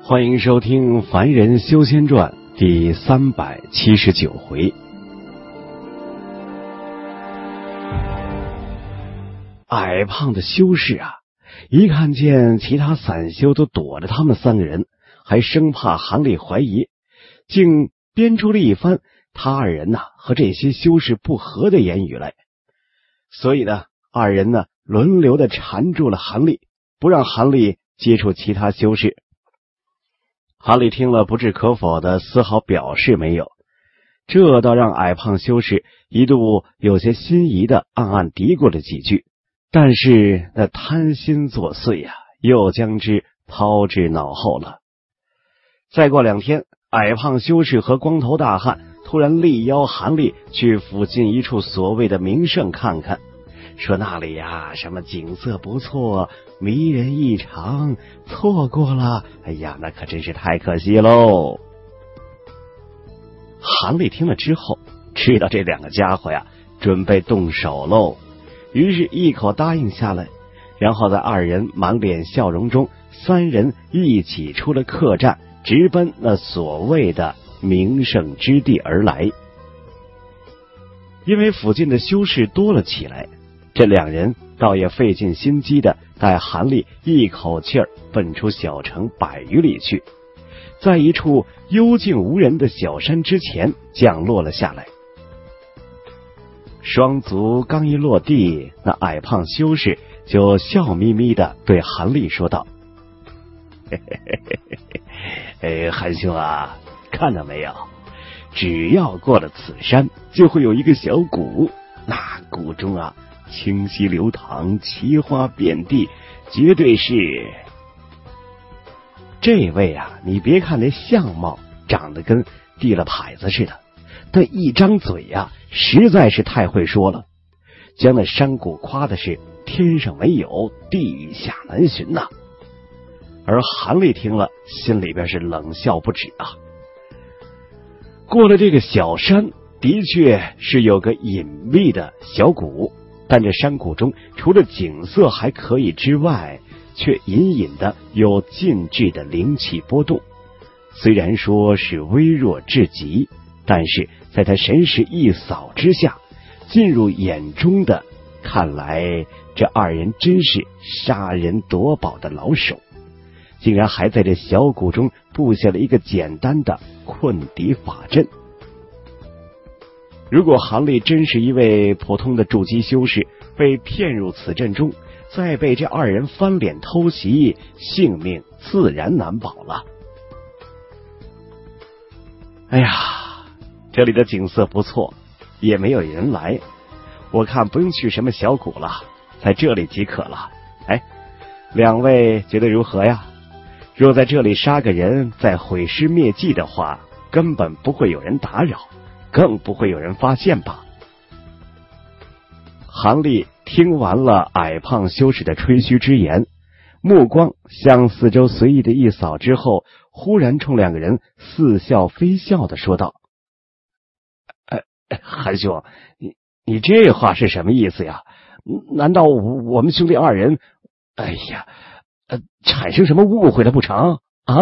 欢迎收听《凡人修仙传》第379回。矮胖的修士啊，一看见其他散修都躲着他们3个人，还生怕韩立怀疑，竟编出了一番他二人和这些修士不和的言语来。所以呢，二人轮流的缠住了韩立，不让韩立接触其他修士。韩立听了不置可否的，丝毫表示没有，这倒让矮胖修士一度有些心仪的暗暗嘀咕了几句，但是那贪心作祟又将之抛至脑后了。再过2天，矮胖修士和光头大汉突然力邀韩立去附近一处所谓的名胜看看，说那里什么景色不错，迷人异常，错过了那可真是太可惜喽。韩立听了之后，知道这2个家伙准备动手喽，于是一口答应下来，然后在二人满脸笑容中，3人一起出了客栈，直奔那所谓的名胜之地而来。因为附近的修士多了起来，这2人倒也费尽心机的带韩立一口气奔出小城100余里去，在一处幽静无人的小山之前降落了下来。双足刚一落地，那矮胖修士就笑眯眯的对韩立说道：韩兄看到没有，只要过了此山，就会有一个小谷，那谷中清溪流淌，奇花遍地，绝对是……这位你别看那相貌长得跟递了牌子似的，但一张嘴实在是太会说了，将那山谷夸的是天上没有，地下难寻而韩立听了，心里边是冷笑不止过了这个小山，的确是有个隐秘的小谷，但这山谷中除了景色还可以之外，却隐隐的有禁制的灵气波动。虽然说是微弱至极，但是在他神识一扫之下，进入眼中的，看来这2人真是杀人夺宝的老手，竟然还在这小谷中布下了一个简单的困敌法阵。如果韩立真是一位普通的筑基修士，被骗入此阵中，再被这2人翻脸偷袭，性命自然难保了。这里的景色不错，也没有人来，我看不用去什么小谷了，在这里即可了。2位觉得如何呀？若在这里杀个人，再毁尸灭迹的话，根本不会有人打扰，更不会有人发现吧。韩立听完了矮胖修士的吹嘘之言，目光向四周随意的一扫之后，忽然冲2个人似笑非笑的说道：韩兄，你这话是什么意思呀？难道我们兄弟2人产生什么误会了不成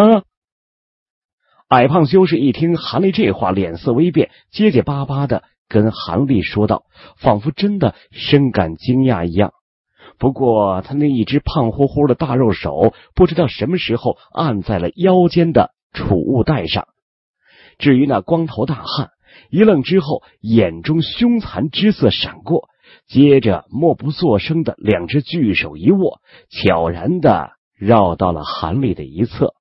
矮胖修士一听韩立这话，脸色微变，结结巴巴的跟韩立说道，仿佛真的深感惊讶一样。不过他那一只胖乎乎的大肉手不知道什么时候按在了腰间的储物袋上。至于那光头大汉，一愣之后，眼中凶残之色闪过，接着默不作声的2只巨手一握，悄然的绕到了韩立的一侧。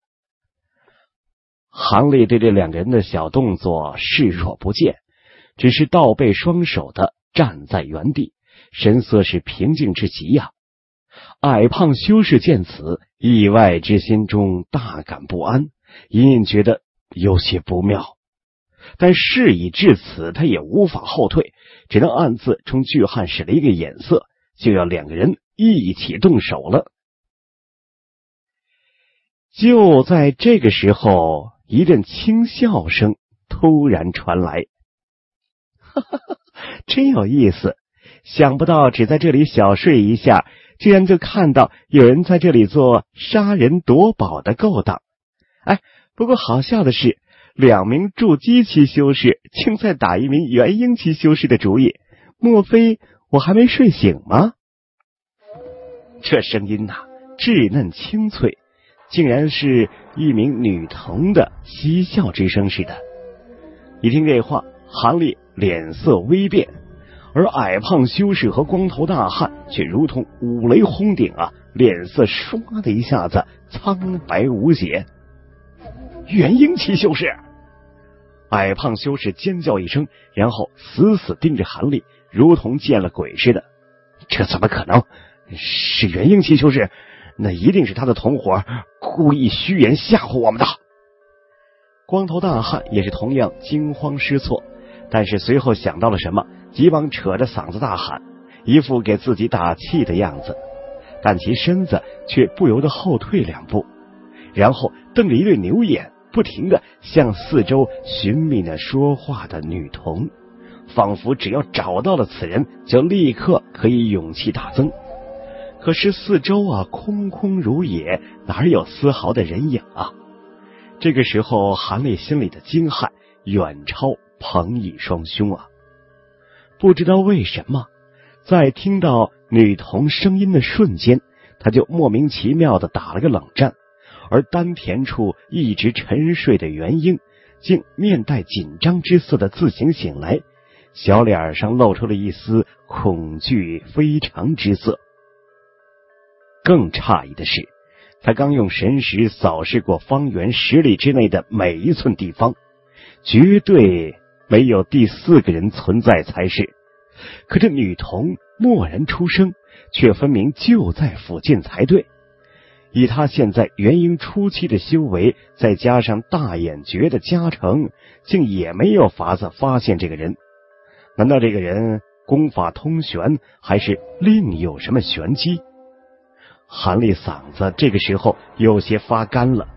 韩立对这2个人的小动作视若不见，只是倒背双手的站在原地，神色是平静至极矮胖修士见此，意外之心中大感不安，隐隐觉得有些不妙，但事已至此，他也无法后退，只能暗自冲巨汉使了一个眼色，就要2个人一起动手了。就在这个时候，一阵轻笑声突然传来。真有意思，想不到只在这里小睡一下，居然就看到有人在这里做杀人夺宝的勾当。 不过好笑的是，2名筑基期修士竟在打1名元婴期修士的主意，莫非我还没睡醒吗？这声音稚嫩清脆，竟然是一名女童的嬉笑之声似的。一听这话，韩立脸色微变，而矮胖修士和光头大汉却如同五雷轰顶脸色唰的一下子苍白无血。元婴期修士！矮胖修士尖叫一声，然后死死盯着韩立，如同见了鬼似的。这怎么可能？是元婴期修士？那一定是他的同伙故意虚言吓唬我们的。光头大汉也是同样惊慌失措，但是随后想到了什么，急忙扯着嗓子大喊，一副给自己打气的样子，但其身子却不由得后退2步，然后瞪着一对牛眼，不停地向四周寻觅那说话的女童，仿佛只要找到了此人，就立刻可以勇气大增。可是四周空空如也，哪有丝毫的人影啊？这个时候韩立心里的惊骇远超彭翊双凶啊！不知道为什么，在听到女童声音的瞬间，他就莫名其妙的打了个冷战，而丹田处一直沉睡的元婴竟面带紧张之色的自行醒来，小脸上露出了一丝恐惧非常之色。更诧异的是，他刚用神识扫视过方圆10里之内的每一寸地方，绝对没有第4个人存在才是。可这女童蓦然出声，却分明就在附近才对。以他现在元婴初期的修为，再加上大眼诀的加成，竟也没有法子发现这个人。难道这个人功法通玄，还是另有什么玄机？韩立嗓子这个时候有些发干了。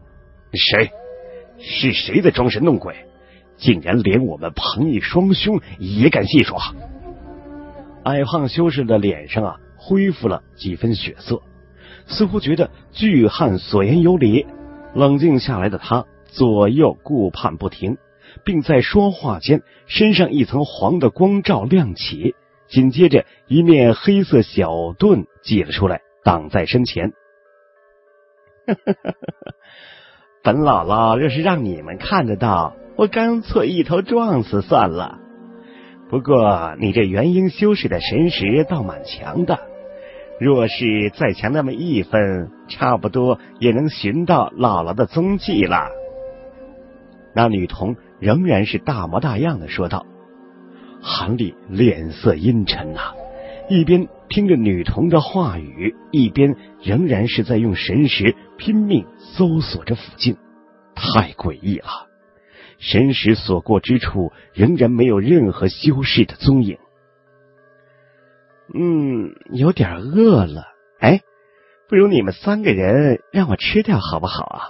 是谁在装神弄鬼？竟然连我们彭翊双凶也敢戏耍！矮胖修士的脸上恢复了几分血色，似乎觉得巨汉所言有理。冷静下来的他左右顾盼不停，并在说话间身上一层黄的光照亮起，紧接着一面黑色小盾挤了出来，挡在身前。本姥姥若是让你们看得到，我干脆一头撞死算了。不过你这元婴修士的神识倒蛮强的，若是再强那么1分，差不多也能寻到姥姥的踪迹了。那女童仍然是大模大样的说道。韩立脸色阴沉一边听着女童的话语，一边仍然是在用神识拼命搜索着附近。太诡异了，神识所过之处仍然没有任何修士的踪影。有点饿了，不如你们3个人让我吃掉好不好啊？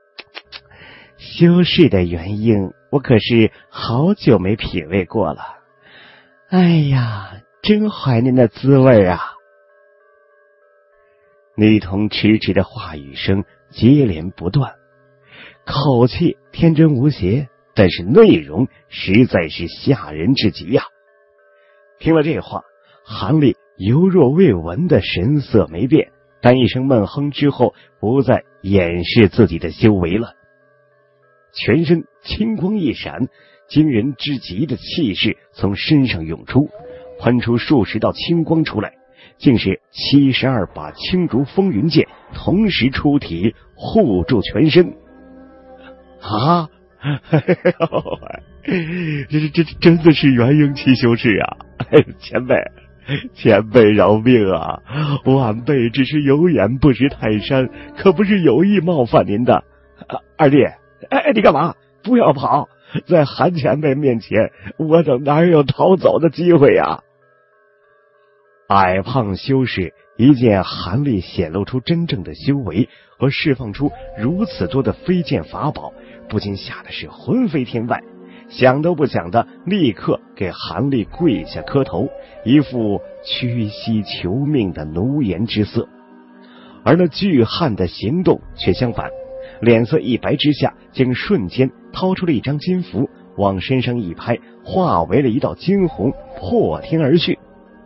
修士的元婴我可是好久没品味过了，哎呀，真怀念那滋味啊！女童迟迟的话语声接连不断，口气天真无邪，但是内容实在是吓人至极呀！听了这话，韩立犹若未闻的神色没变，但一声闷哼之后，不再掩饰自己的修为了。全身青光一闪，惊人之极的气势从身上涌出，喷出数十道青光出来，竟是72把青竹风云剑同时出体，护住全身。这真的是元婴期修士啊！前辈饶命啊！晚辈只是有眼不识泰山，可不是有意冒犯您的。二弟，你干嘛？不要跑！在韩前辈面前，我等哪有逃走的机会呀？矮胖修士一见韩立显露出真正的修为和释放出如此多的飞剑法宝，不禁吓得是魂飞天外，想都不想的立刻给韩立跪下磕头，一副屈膝求命的奴颜之色。而那巨汉的行动却相反， 脸色一白之下，竟瞬间掏出了一张金符，往身上一拍，化为了一道金虹，破天而去。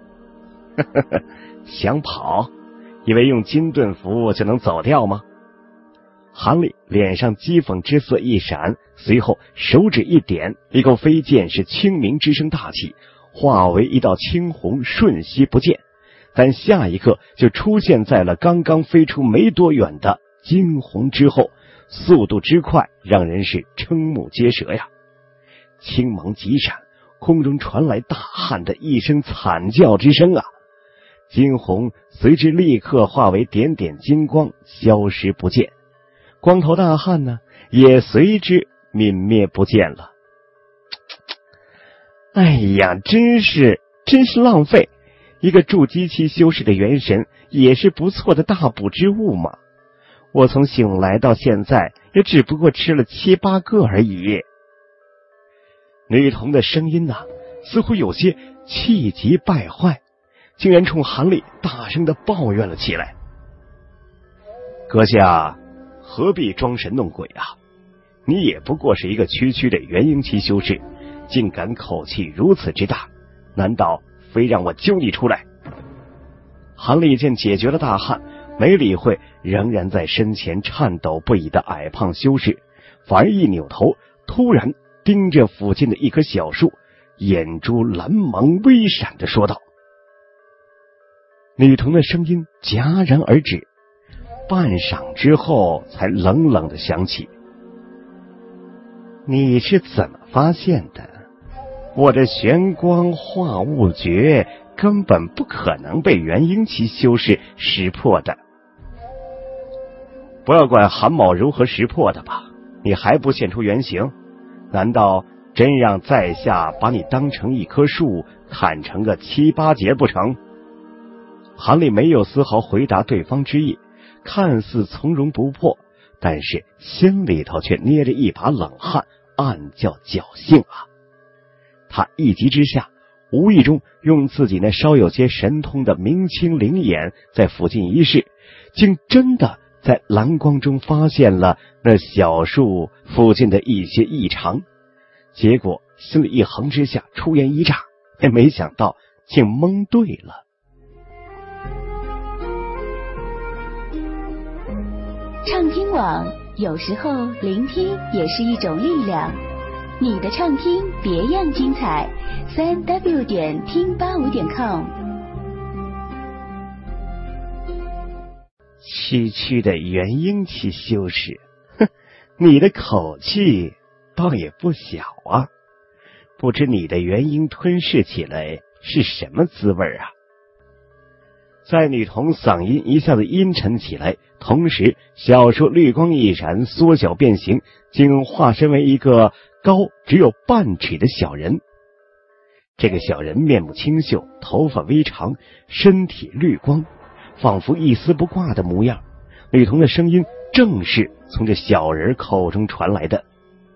想跑？以为用金盾符就能走掉吗？韩立脸上讥讽之色一闪，随后手指一点，一钩飞剑是清明之声大起，化为一道青虹，瞬息不见。但下一刻就出现在了刚刚飞出没多远的金虹之后，速度之快让人是瞠目结舌呀！青芒急闪，空中传来大汉的一声惨叫之声啊！金虹随之立刻化为点点金光，消失不见。光头大汉呢，也随之泯灭不见了。哎呀，真是浪费！一个筑基期修士的元神也是不错的大补之物嘛。我从醒来到现在也只不过吃了7、8个而已。女童的声音呢，似乎有些气急败坏，竟然冲韩立大声的抱怨了起来。阁下何必装神弄鬼啊？你也不过是一个区区的元婴期修士，竟敢口气如此之大，难道非让我揪你出来？韩立见解决了大汉，没理会仍然在身前颤抖不已的矮胖修士，反而一扭头，突然盯着附近的一棵小树，眼珠蓝芒微闪地说道。女童的声音戛然而止，半晌之后才冷冷地响起：你是怎么发现的？我这玄光化物诀根本不可能被元婴期修士识破的。不要管韩某如何识破的吧，你还不现出原形？难道真让在下把你当成一棵树砍成个7、8节不成？韩立没有丝毫回答对方之意，看似从容不迫，但是心里头却捏着一把冷汗，暗叫侥幸啊！他一急之下，无意中用自己那稍有些神通的明清灵眼在附近一试，竟真的在蓝光中发现了那小树附近的一些异常。结果心里一横之下，出言一炸，也没想到竟蒙对了。 畅听网，有时候聆听也是一种力量。你的畅听别样精彩，3w 点听85点com。 区区的元婴期修士，哼，你的口气倒也不小啊！不知你的元婴吞噬起来是什么滋味啊？在女童嗓音一下子阴沉起来，同时小树绿光一闪，缩小变形，竟化身为一个高只有半尺的小人。这个小人面目清秀，头发微长，身体绿光，仿佛一丝不挂的模样。女童的声音正是从这小人口中传来的。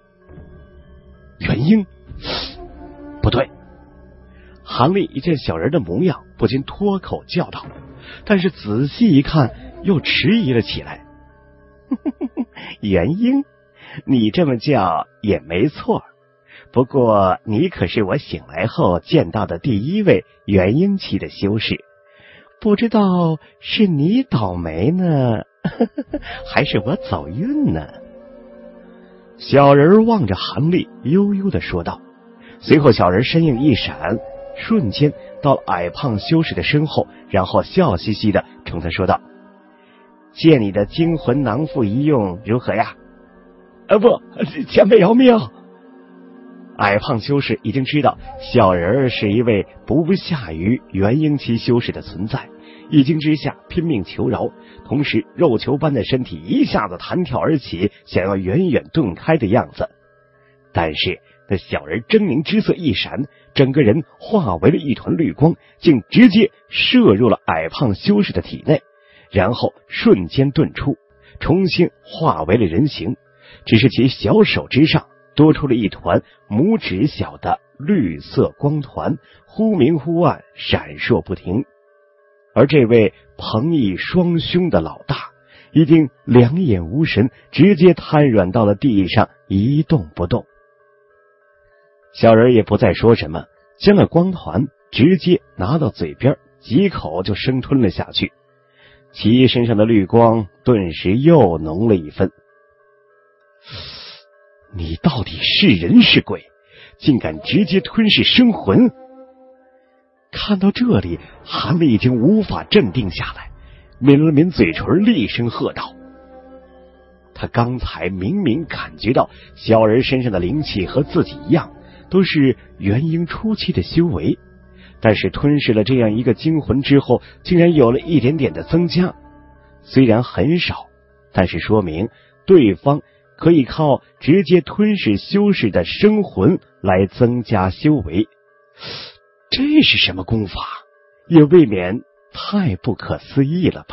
元婴？不对！韩立一见小人的模样，不禁脱口叫道，但是仔细一看，又迟疑了起来。元婴？你这么叫也没错，不过你可是我醒来后见到的第一位元婴期的修士，不知道是你倒霉呢，还是我走运呢？小人望着韩立，悠悠地说道。随后小人身影一闪，瞬间到了矮胖修士的身后，然后笑嘻嘻地冲他说道：借你的精魂囊腹一用，如何呀？不，前辈饶命！矮胖修士已经知道小人是一位不下于元婴期修士的存在，一惊之下拼命求饶，同时肉球般的身体一下子弹跳而起，想要远远遁开的样子。但是那小人狰狞之色一闪，整个人化为了一团绿光，竟直接射入了矮胖修士的体内，然后瞬间遁出，重新化为了人形，只是其小手之上多出了一团拇指小的绿色光团，忽明忽暗，闪烁不停。而这位彭毅双凶的老大， 已经两眼无神，直接瘫软到了地上，一动不动。小人也不再说什么，将了光团直接拿到嘴边，几口就生吞了下去。其身上的绿光顿时又浓了一分。你到底是人是鬼，竟敢直接吞噬生魂？看到这里，韩立已经无法镇定下来，抿了抿嘴唇，厉声喝道：他刚才明明感觉到小人身上的灵气和自己一样，都是元婴初期的修为，但是吞噬了这样一个精魂之后，竟然有了一点点的增加，虽然很少，但是说明对方可以靠直接吞噬修士的生魂来增加修为。这是什么功法？也未免太不可思议了吧。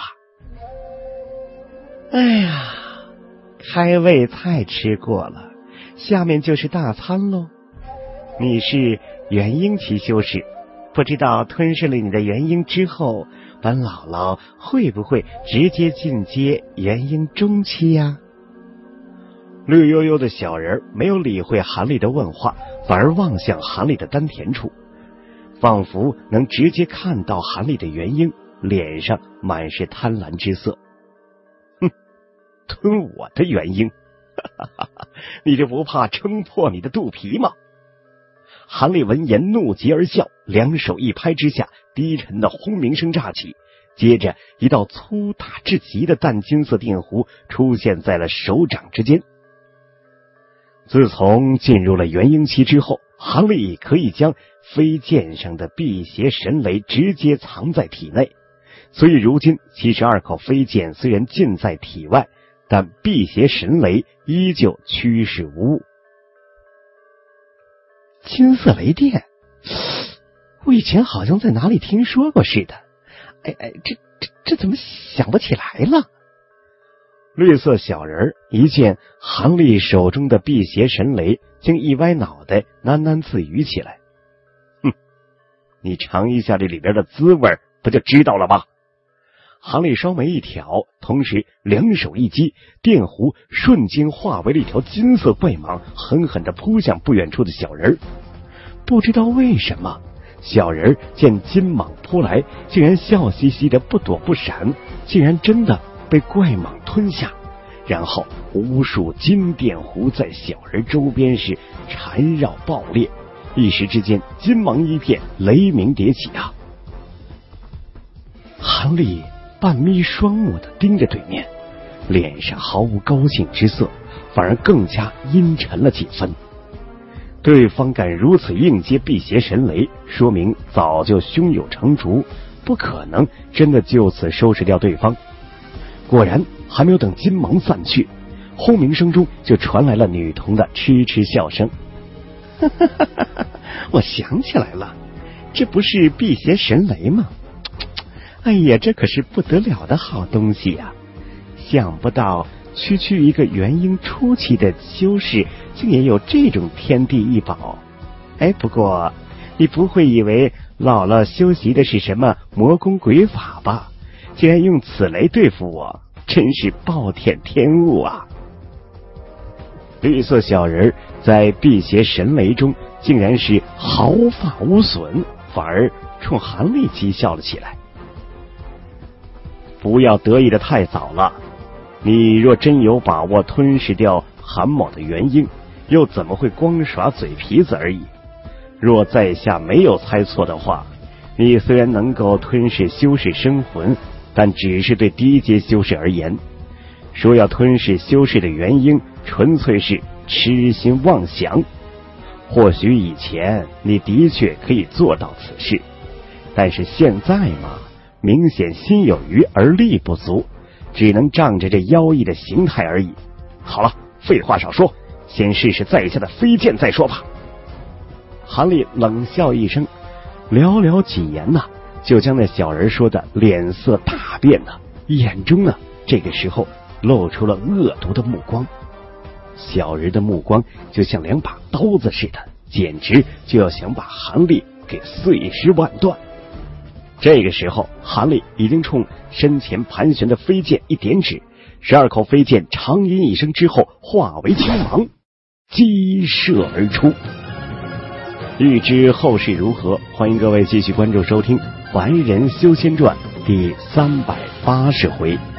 哎呀，开胃菜吃过了，下面就是大餐喽。你是元婴期修士，不知道吞噬了你的元婴之后，本姥姥会不会直接进阶元婴中期呀？绿油油的小人没有理会韩立的问话，反而望向韩立的丹田处，仿佛能直接看到韩立的元婴，脸上满是贪婪之色。哼，吞我的元婴，你这不怕撑破你的肚皮吗？韩立闻言怒极而笑，两手一拍之下，低沉的轰鸣声炸起，接着一道粗大至极的淡金色电弧出现在了手掌之间。自从进入了元婴期之后，韩立可以将飞剑上的辟邪神雷直接藏在体内，所以如今72口飞剑虽然尽在体外，但辟邪神雷依旧驱使无误。金色雷电，我以前好像在哪里听说过似的。这怎么想不起来了？绿色小人一见韩立手中的辟邪神雷，竟一歪脑袋，喃喃自语起来：哼，你尝一下这里边的滋味，不就知道了吗？韩立双眉一挑，同时两手一击，电弧瞬间化为了一条金色怪蟒，狠狠地扑向不远处的小人。不知道为什么，小人见金蟒扑来，竟然笑嘻嘻的不躲不闪，竟然真的被怪蟒吞下，然后无数金电弧在小人周边是缠绕爆裂，一时之间金芒一片，雷鸣迭起啊！韩立半眯双目的盯着对面，脸上毫无高兴之色，反而更加阴沉了几分。对方敢如此应接辟邪神雷，说明早就胸有成竹，不可能真的就此收拾掉对方。果然，还没有等金芒散去，轰鸣声中就传来了女童的痴痴笑声。我想起来了，这不是辟邪神雷吗？哎呀，这可是不得了的好东西呀！想不到区区一个元婴初期的修士，竟也有这种天地异宝。哎，不过你不会以为姥姥修习的是什么魔功鬼法吧？竟然用此雷对付我，真是暴殄天物啊！绿色小人在辟邪神雷中竟然是毫发无损，反而冲韩立讥笑了起来。不要得意的太早了，你若真有把握吞噬掉韩某的元婴，又怎么会光耍嘴皮子而已？若在下没有猜错的话，你虽然能够吞噬修士生魂，但只是对低阶修士而言。说要吞噬修士的元婴，纯粹是痴心妄想。或许以前你的确可以做到此事，但是现在嘛，明显心有余而力不足，只能仗着这妖异的形态而已。好了，废话少说，先试试在下的飞剑再说吧。韩立冷笑一声，寥寥几言呐，就将那小人说的脸色大变了，眼中呢这个时候露出了恶毒的目光。小人的目光就像两把刀子似的，简直就要想把韩立给碎尸万段。这个时候，韩立已经冲身前盘旋的飞剑一点指， 12口飞剑长吟一声之后，化为青芒，激射而出。欲知后事如何，欢迎各位继续关注收听《凡人修仙传》第380回。